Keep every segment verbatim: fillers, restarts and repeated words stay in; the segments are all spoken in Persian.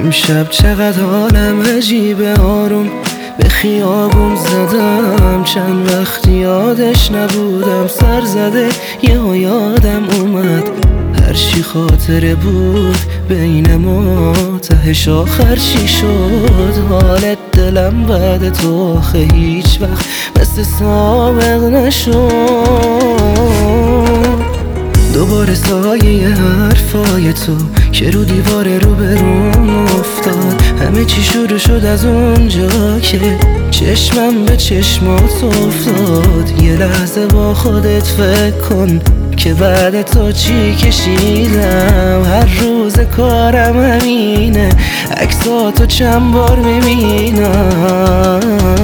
امشب چقدر حالم عجیبه، آروم به خیابون زدم، چند وقت یادش نبودم، سر زده یه یادم اومد هر چی خاطره بود بین ما، تهش آخر چی شد؟ حالت دلم بعد تو آخه هیچ وقت مثل سابق نشد. دوباره سایه حرفای تو که رو دیوار رو به روم افتاد، همه چی شروع شد از اونجا که چشمم به چشمات افتاد. یه لحظه با خودت فکر کن که بعد تو چی کشیدم، هر روز کارم همینه، عکساتو چند بار میبینم.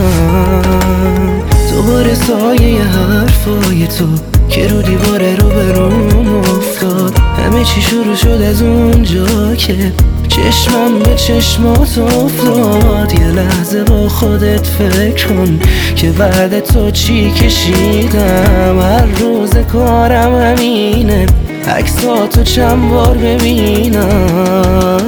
دوباره سایه حرفای تو که رو دیوار رو به روم افتاد، همه چی شروع شد از اونجا که چشمم به چشمات افتاد. یه لحظه با خودت فکر کن که بعد تو چی کشیدم، هر روز کارم همینه، عکساتو چند بار ببینم.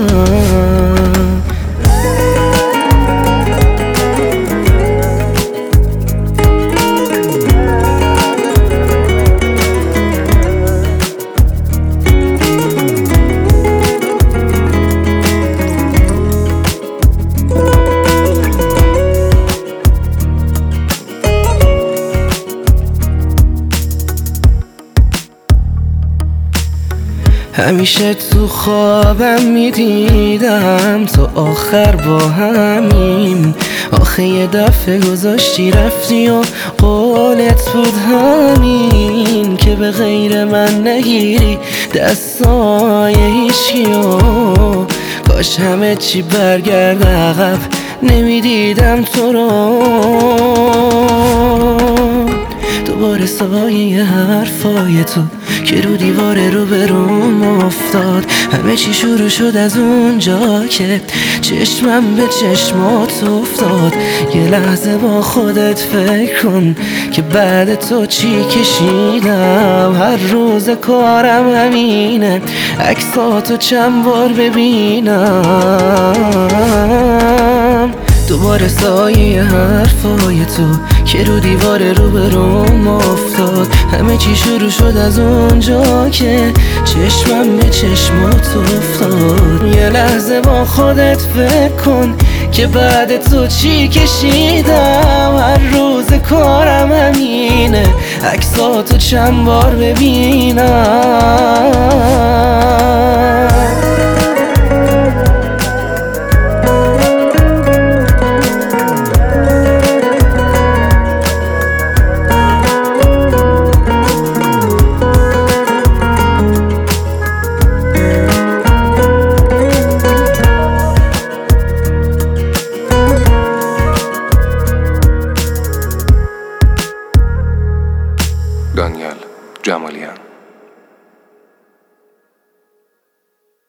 همیشه تو خوابم میدیدم تو آخر با همیم، آخه یه دفعه گذاشتی رفتی و قولت بود همین که به غیر من نگیری دستای هیچکیو. کاش همه چی برگرد عقب، نمیدیدم تو رو. دوباره سایه حرفای تو که رو دیوار رو به روم افتاد، همه چی شروع شد از اونجا که چشمم به چشمات افتاد. یه لحظه با خودت فکر کن که بعد تو چی کشیدم، هر روز کارم همینه، عکساتو چند بار ببینم. دوباره سایه حرفای تو که رو دیوار رو به روم افتاد، همه چی شروع شد از اونجا که چشمم به چشمات افتاد. یه لحظه با خودت فکر کن که بعد تو چی کشیدم، هر روز کارم همینه، عکساتو چند بار ببینم.